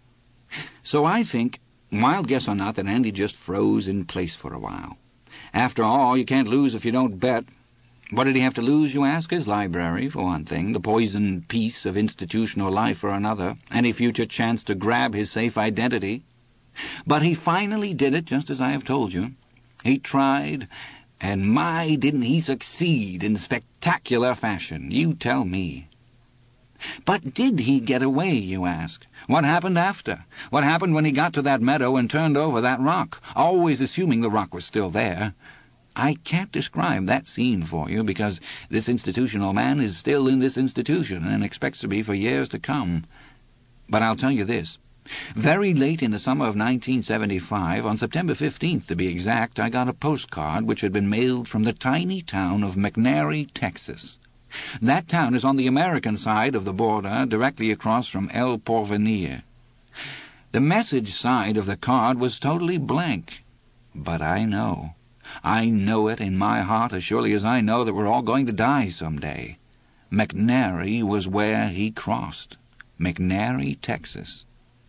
S1: So I think, wild guess or not, that Andy just froze in place for a while. After all, you can't lose if you don't bet. What did he have to lose, you ask? His library, for one thing, the poisoned piece of institutional life for another, any future chance to grab his safe identity. But he finally did it, just as I have told you. He tried, And my, didn't he succeed in spectacular fashion, you tell me. But did he get away, you ask? What happened after? What happened when he got to that meadow and turned over that rock, always assuming the rock was still there? I can't describe that scene for you, because this institutional man is still in this institution and expects to be for years to come. But I'll tell you this. Very late in the summer of nineteen seventy-five, on September fifteenth to be exact, I got a postcard which had been mailed from the tiny town of McNairy, Texas. That town is on the American side of the border, directly across from El Porvenir. The message side of the card was totally blank. But I know. I know it in my heart as surely as I know that we're all going to die someday. McNairy was where he crossed. McNairy, Texas.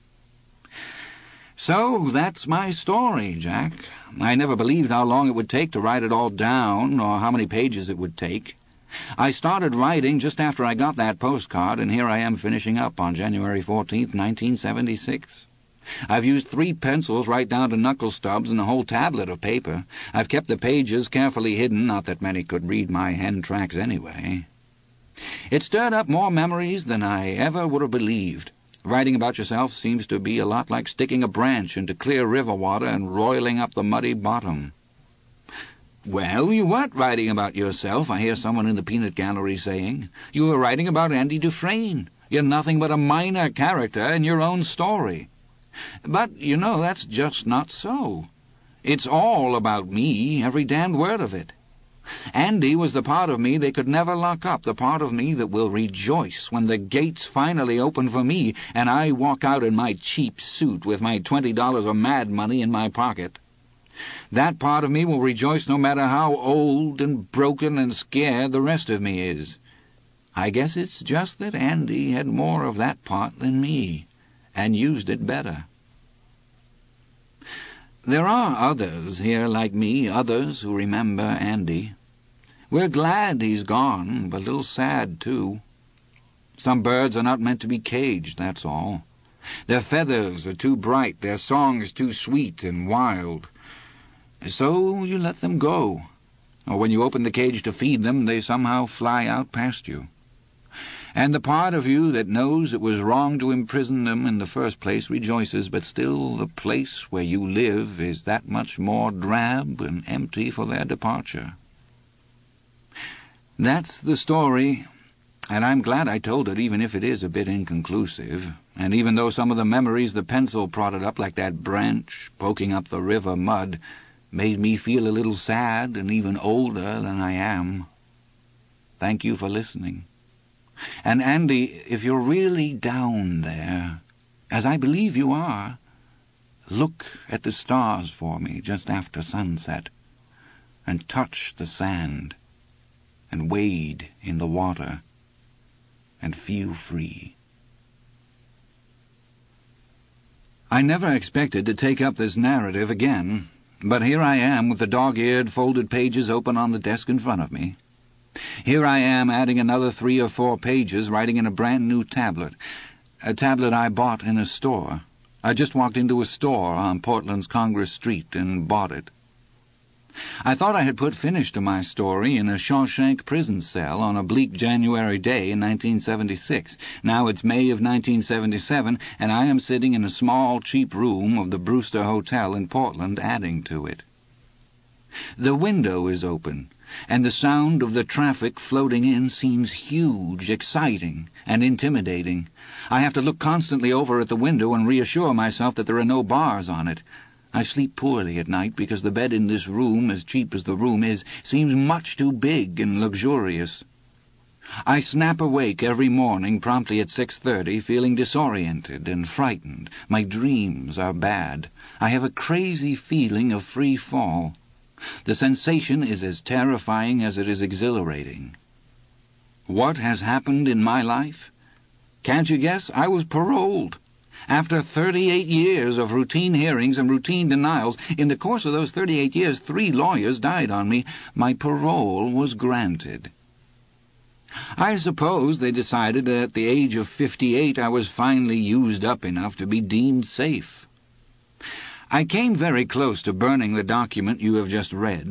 S1: So that's my story, Jack. I never believed how long it would take to write it all down, or how many pages it would take. I started writing just after I got that postcard, and here I am finishing up on January fourteenth, nineteen seventy-six. I've used three pencils right down to knuckle stubs and a whole tablet of paper. I've kept the pages carefully hidden, not that many could read my hand tracks anyway. It stirred up more memories than I ever would have believed. Writing about yourself seems to be a lot like sticking a branch into clear river water and roiling up the muddy bottom. Well, you weren't writing about yourself, I hear someone in the peanut gallery saying. You were writing about Andy Dufresne. You're nothing but a minor character in your own story. But, you know, that's just not so. It's all about me, every damned word of it. Andy was the part of me they could never lock up, the part of me that will rejoice when the gates finally open for me and I walk out in my cheap suit with my twenty dollars of mad money in my pocket. That part of me will rejoice no matter how old and broken and scared the rest of me is. I guess it's just that Andy had more of that part than me, and used it better. There are others here like me, others who remember Andy. We're glad he's gone, but a little sad, too. Some birds are not meant to be caged, that's all. Their feathers are too bright, their songs too sweet and wild. So you let them go. Or when you open the cage to feed them, they somehow fly out past you. And the part of you that knows it was wrong to imprison them in the first place rejoices, but still the place where you live is that much more drab and empty for their departure. That's the story, and I'm glad I told it, even if it is a bit inconclusive, and even though some of the memories the pencil prodded up, like that branch poking up the river mud, made me feel a little sad and even older than I am. Thank you for listening. And, Andy, if you're really down there, as I believe you are, look at the stars for me just after sunset, and touch the sand, and wade in the water, and feel free. I never expected to take up this narrative again, but here I am with the dog-eared folded pages open on the desk in front of me. Here I am adding another three or four pages, writing in a brand-new tablet, a tablet I bought in a store. I just walked into a store on Portland's Congress Street and bought it. I thought I had put finish to my story in a Shawshank prison cell on a bleak January day in nineteen seventy-six. Now it's May of nineteen seventy-seven, and I am sitting in a small, cheap room of the Brewster Hotel in Portland, adding to it. The window is open, and the sound of the traffic floating in seems huge, exciting, and intimidating. I have to look constantly over at the window and reassure myself that there are no bars on it. I sleep poorly at night because the bed in this room, as cheap as the room is, seems much too big and luxurious. I snap awake every morning promptly at six thirty, feeling disoriented and frightened. My dreams are bad. I have a crazy feeling of free fall. The sensation is as terrifying as it is exhilarating. What has happened in my life? Can't you guess? I was paroled. After thirty-eight years of routine hearings and routine denials, in the course of those thirty-eight years, three lawyers died on me. My parole was granted. I suppose they decided that at the age of fifty-eight I was finally used up enough to be deemed safe. I came very close to burning the document you have just read,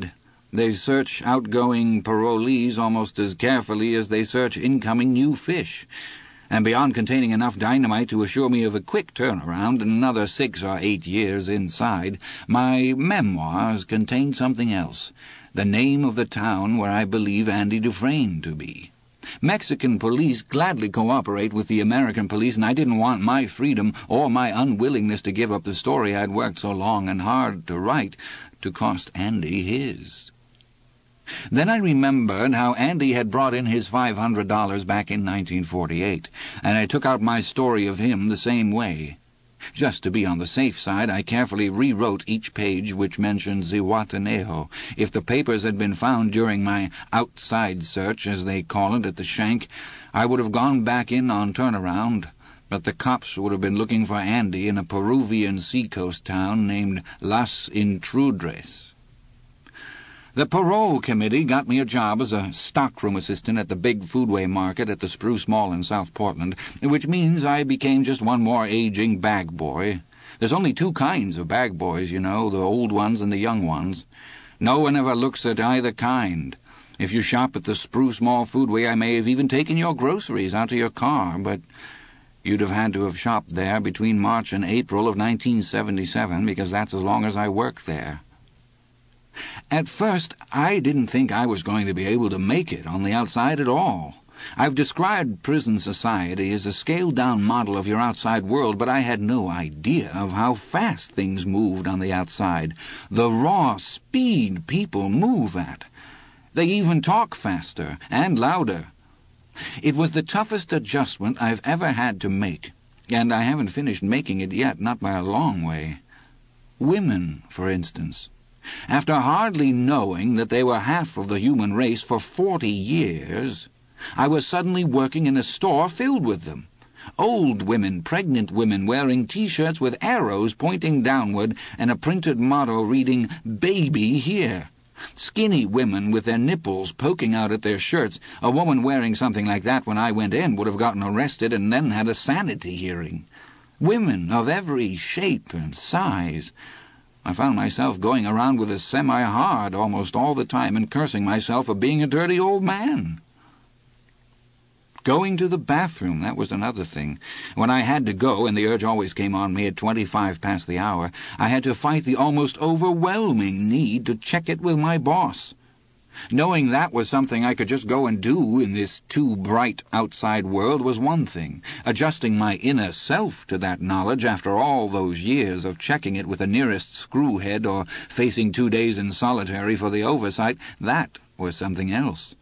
S1: They search outgoing parolees almost as carefully as they search incoming new fish. And beyond containing enough dynamite to assure me of a quick turnaround and another six or eight years inside, my memoirs contain something else, the name of the town where I believe Andy Dufresne to be. Mexican police gladly cooperate with the American police, and I didn't want my freedom or my unwillingness to give up the story I'd worked so long and hard to write to cost Andy his. Then I remembered how Andy had brought in his five hundred dollars back in nineteen forty-eight, and I took out my story of him the same way. Just to be on the safe side, I carefully rewrote each page which mentioned Zihuatanejo. If the papers had been found during my outside search, as they call it, at the shank, I would have gone back in on turnaround, but the cops would have been looking for Andy in a Peruvian seacoast town named Las Intrudres. The parole committee got me a job as a stockroom assistant at the big foodway market at the Spruce Mall in South Portland, which means I became just one more aging bag boy. There's only two kinds of bag boys, you know, the old ones and the young ones. No one ever looks at either kind. If you shop at the Spruce Mall foodway, I may have even taken your groceries out to your car, but you'd have had to have shopped there between March and April of nineteen seventy-seven, because that's as long as I worked there. At first, I didn't think I was going to be able to make it on the outside at all. I've described prison society as a scaled-down model of your outside world, but I had no idea of how fast things moved on the outside, the raw speed people move at. They even talk faster and louder. It was the toughest adjustment I've ever had to make, and I haven't finished making it yet, not by a long way. Women, for instance. After hardly knowing that they were half of the human race for forty years, I was suddenly working in a store filled with them. Old women, pregnant women, wearing T-shirts with arrows pointing downward and a printed motto reading, "Baby here." Skinny women with their nipples poking out at their shirts. A woman wearing something like that when I went in would have gotten arrested and then had a sanity hearing. Women of every shape and size. I found myself going around with a semi-hard almost all the time and cursing myself for being a dirty old man. Going to the bathroom, that was another thing. When I had to go, and the urge always came on me at twenty-five past the hour, I had to fight the almost overwhelming need to check it with my boss. Knowing that was something I could just go and do in this too-bright outside world was one thing. Adjusting my inner self to that knowledge after all those years of checking it with the nearest screwhead or facing two days in solitary for the oversight, that was something else.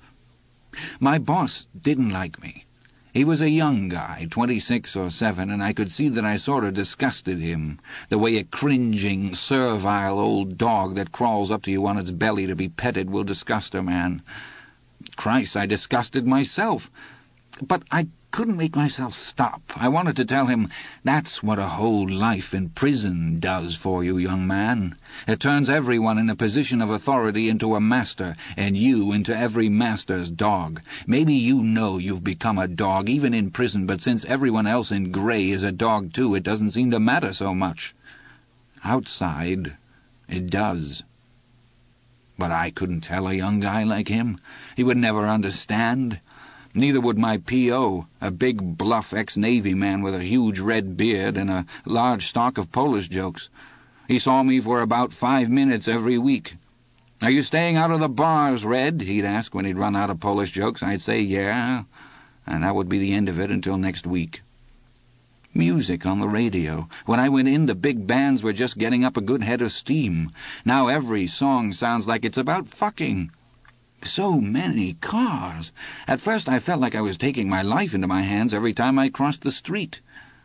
S1: My boss didn't like me. He was a young guy, twenty-six or seven, and I could see that I sort of disgusted him, the way a cringing, servile old dog that crawls up to you on its belly to be petted will disgust a man. Christ, I disgusted myself. But I couldn't make myself stop. I wanted to tell him, that's what a whole life in prison does for you, young man. It turns everyone in a position of authority into a master, and you into every master's dog. Maybe you know you've become a dog, even in prison, but since everyone else in gray is a dog too, it doesn't seem to matter so much. Outside, it does. But I couldn't tell a young guy like him. He would never understand. Neither would my P O, a big, bluff ex-Navy man with a huge red beard and a large stock of Polish jokes. He saw me for about five minutes every week. "Are you staying out of the bars, Red?" he'd ask when he'd run out of Polish jokes. I'd say, yeah, and that would be the end of it until next week. Music on the radio. When I went in, the big bands were just getting up a good head of steam. Now every song sounds like it's about fucking. So many cars. At first I felt like I was taking my life into my hands every time I crossed the street.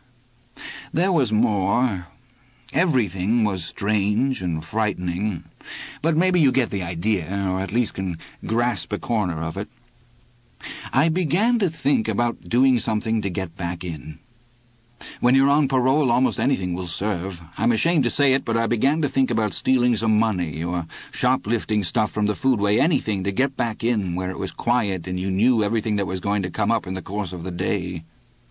S1: There was more. Everything was strange and frightening. But maybe you get the idea, or at least can grasp a corner of it. I began to think about doing something to get back in. When you're on parole, almost anything will serve. I'm ashamed to say it, but I began to think about stealing some money or shoplifting stuff from the foodway, anything to get back in where it was quiet and you knew everything that was going to come up in the course of the day.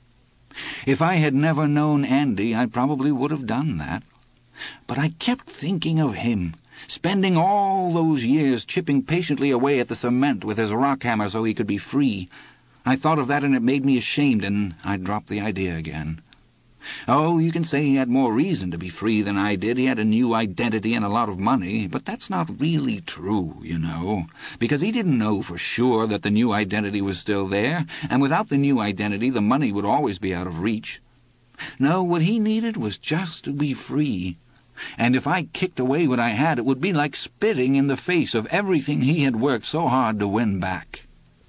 S1: If I had never known Andy, I probably would have done that. But I kept thinking of him, spending all those years chipping patiently away at the cement with his rock hammer so he could be free. I thought of that and it made me ashamed, and I dropped the idea again. Oh, you can say he had more reason to be free than I did. He had a new identity and a lot of money, but that's not really true, you know, because he didn't know for sure that the new identity was still there, and without the new identity the money would always be out of reach. No, what he needed was just to be free, and if I kicked away what I had, it would be like spitting in the face of everything he had worked so hard to win back.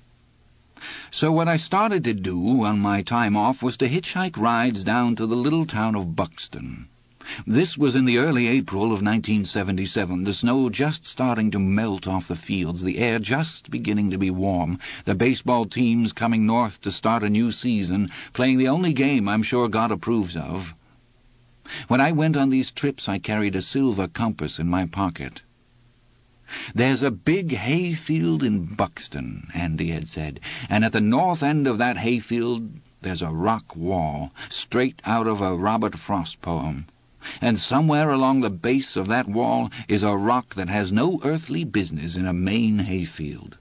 S1: So what I started to do on my time off was to hitchhike rides down to the little town of Buxton. This was in the early April of nineteen seventy-seven, the snow just starting to melt off the fields, the air just beginning to be warm, the baseball teams coming north to start a new season, playing the only game I'm sure God approves of. When I went on these trips, I carried a silver compass in my pocket. "There's a big hayfield in Buxton," Andy had said, "and at the north end of that hayfield there's a rock wall, straight out of a Robert Frost poem. And somewhere along the base of that wall is a rock that has no earthly business in a Maine hayfield."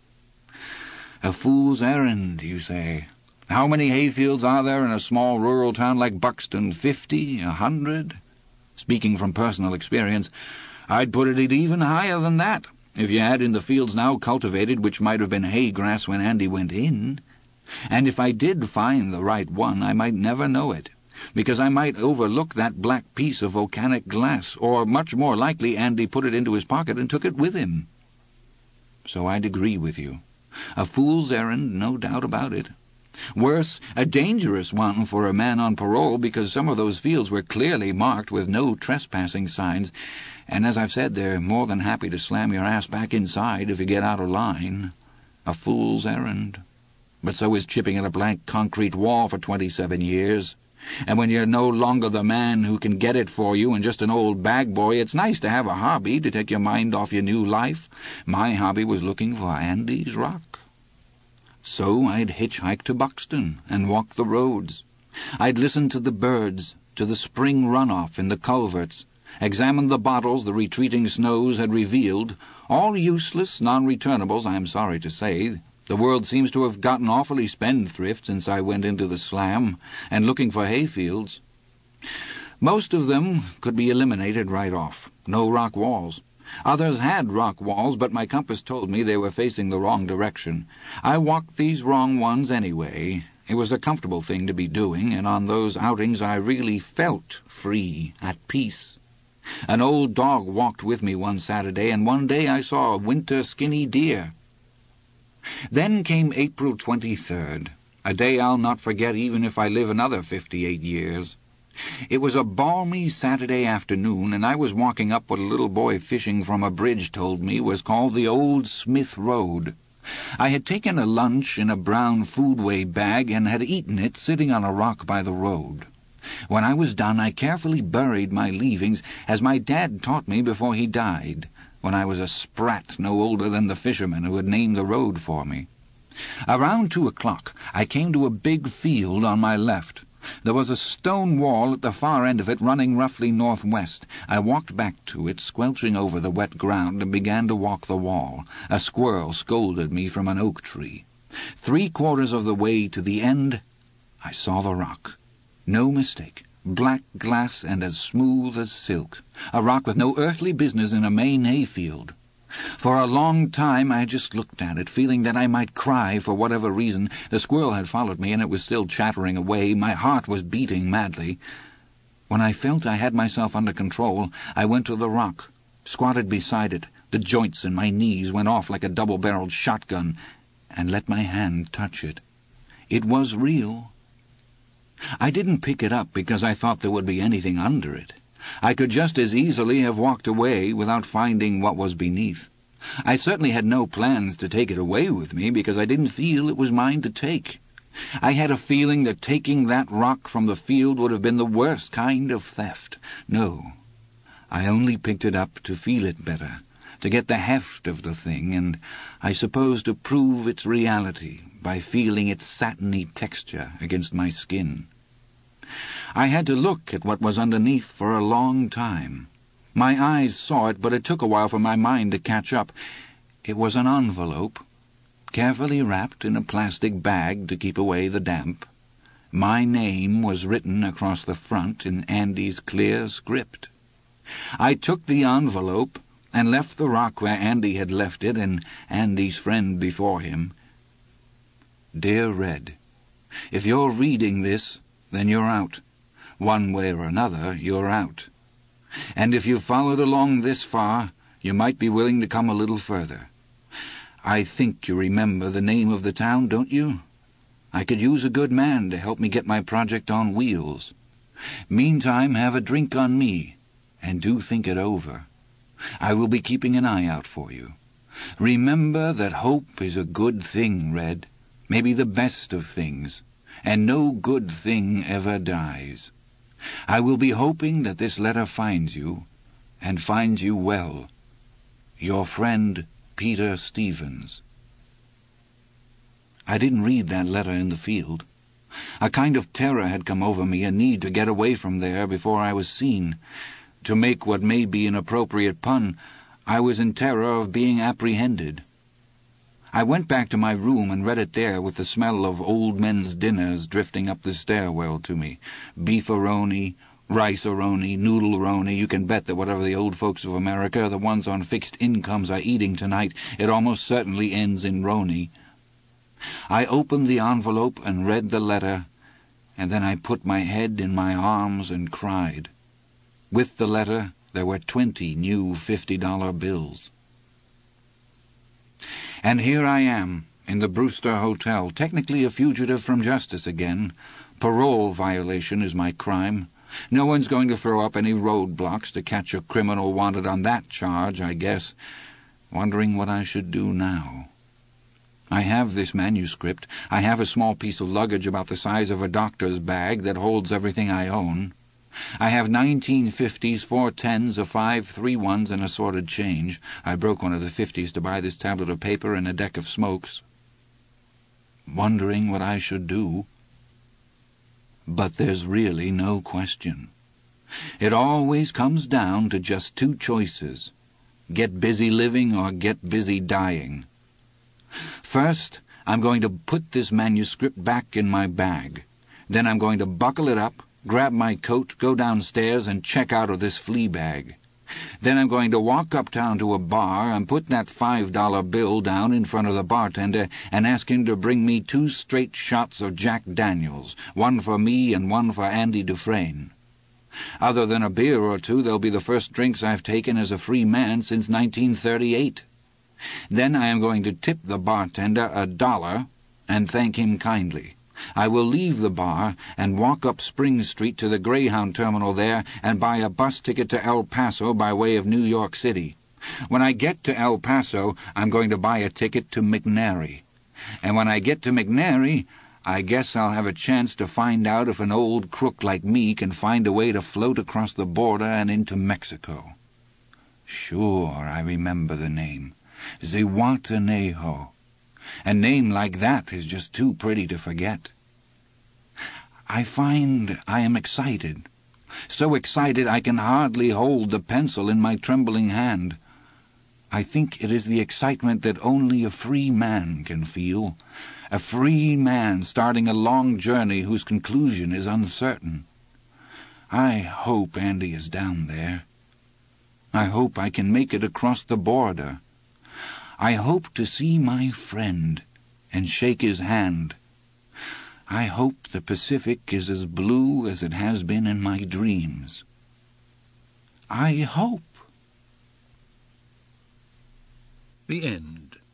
S1: A fool's errand, you say. How many hayfields are there in a small rural town like Buxton? Fifty? A hundred? Speaking from personal experience, I'd put it even higher than that, if you add in the fields now cultivated, which might have been hay grass when Andy went in. And if I did find the right one, I might never know it, because I might overlook that black piece of volcanic glass, or much more likely Andy put it into his pocket and took it with him. So I'd agree with you. A fool's errand, no doubt about it. Worse, a dangerous one for a man on parole, because some of those fields were clearly marked with no trespassing signs, and as I've said, they're more than happy to slam your ass back inside if you get out of line. A fool's errand. But so is chipping at a blank concrete wall for twenty-seven years. And when you're no longer the man who can get it for you and just an old bag boy, it's nice to have a hobby to take your mind off your new life. My hobby was looking for Andy's rock. So I'd hitchhike to Buxton and walk the roads. I'd listen to the birds, to the spring runoff in the culverts, examine the bottles the retreating snows had revealed, all useless non-returnables, I'm sorry to say. The world seems to have gotten awfully spendthrift since I went into the slam, and looking for hayfields. Most of them could be eliminated right off. No rock walls. Others had rock walls, but my compass told me they were facing the wrong direction. I walked these wrong ones anyway. It was a comfortable thing to be doing, and on those outings I really felt free, at peace. An old dog walked with me one Saturday, and one day I saw a winter skinny deer. Then came April twenty-third, a day I'll not forget even if I live another fifty-eight years. It was a balmy Saturday afternoon, and I was walking up what a little boy fishing from a bridge told me was called the Old Smith Road. I had taken a lunch in a brown foodway bag and had eaten it sitting on a rock by the road. When I was done, I carefully buried my leavings, as my dad taught me before he died, when I was a sprat no older than the fisherman who had named the road for me. Around two o'clock, I came to a big field on my left. There was a stone wall at the far end of it running roughly northwest. I walked back to it, squelching over the wet ground, and began to walk the wall. A squirrel scolded me from an oak tree. Three quarters of the way to the end, I saw the rock. No mistake. Black glass and as smooth as silk. A rock with no earthly business in a Maine hayfield. For a long time I just looked at it, feeling that I might cry for whatever reason. The squirrel had followed me, and it was still chattering away. My heart was beating madly. When I felt I had myself under control, I went to the rock, squatted beside it. The joints in my knees went off like a double-barreled shotgun, and let my hand touch it. It was real. I didn't pick it up because I thought there would be anything under it. I could just as easily have walked away without finding what was beneath. I certainly had no plans to take it away with me because I didn't feel it was mine to take. I had a feeling that taking that rock from the field would have been the worst kind of theft. No, I only picked it up to feel it better, to get the heft of the thing, and I suppose to prove its reality by feeling its satiny texture against my skin. I had to look at what was underneath for a long time. My eyes saw it, but it took a while for my mind to catch up. It was an envelope, carefully wrapped in a plastic bag to keep away the damp. My name was written across the front in Andy's clear script. I took the envelope and left the rock where Andy had left it and Andy's friend before him. Dear Red, if you're reading this, then you're out. One way or another, you're out. And if you've followed along this far, you might be willing to come a little further. I think you remember the name of the town, don't you? I could use a good man to help me get my project on wheels. Meantime, have a drink on me, and do think it over. I will be keeping an eye out for you. Remember that hope is a good thing, Red, maybe the best of things, and no good thing ever dies. I will be hoping that this letter finds you, and finds you well. Your friend, Peter Stevens. I didn't read that letter in the field. A kind of terror had come over me, a need to get away from there before I was seen. To make what may be an appropriate pun, I was in terror of being apprehended. I went back to my room and read it there with the smell of old men's dinners drifting up the stairwell to me. Beef-a-roni, rice-a-roni, noodle-roni. You can bet that whatever the old folks of America, the ones on fixed incomes, are eating tonight, it almost certainly ends in roni. I opened the envelope and read the letter, and then I put my head in my arms and cried. With the letter, there were twenty new fifty-dollar bills. And here I am, in the Brewster Hotel, technically a fugitive from justice again. Parole violation is my crime. No one's going to throw up any roadblocks to catch a criminal wanted on that charge, I guess. Wondering what I should do now. I have this manuscript. I have a small piece of luggage about the size of a doctor's bag that holds everything I own. I have nineteen fifties, four tens, a five, three ones, and assorted change. I broke one of the fifties to buy this tablet of paper and a deck of smokes. Wondering what I should do. But there's really no question. It always comes down to just two choices. Get busy living or get busy dying. First, I'm going to put this manuscript back in my bag. Then I'm going to buckle it up, grab my coat, go downstairs, and check out of this flea bag. Then I'm going to walk uptown to a bar and put that five-dollar bill down in front of the bartender and ask him to bring me two straight shots of Jack Daniels, one for me and one for Andy Dufresne. Other than a beer or two, they'll be the first drinks I've taken as a free man since nineteen thirty-eight. Then I am going to tip the bartender a dollar and thank him kindly. I will leave the bar and walk up Spring Street to the Greyhound terminal there and buy a bus ticket to El Paso by way of New York City. When I get to El Paso, I'm going to buy a ticket to McNary. And when I get to McNary, I guess I'll have a chance to find out if an old crook like me can find a way to float across the border and into Mexico. Sure, I remember the name. Zihuatanejo. A name like that is just too pretty to forget. I find I am excited. So excited I can hardly hold the pencil in my trembling hand. I think it is the excitement that only a free man can feel. A free man starting a long journey whose conclusion is uncertain. I hope Andy is down there. I hope I can make it across the border. I hope to see my friend and shake his hand. I hope the Pacific is as blue as it has been in my dreams. I hope.
S2: The end.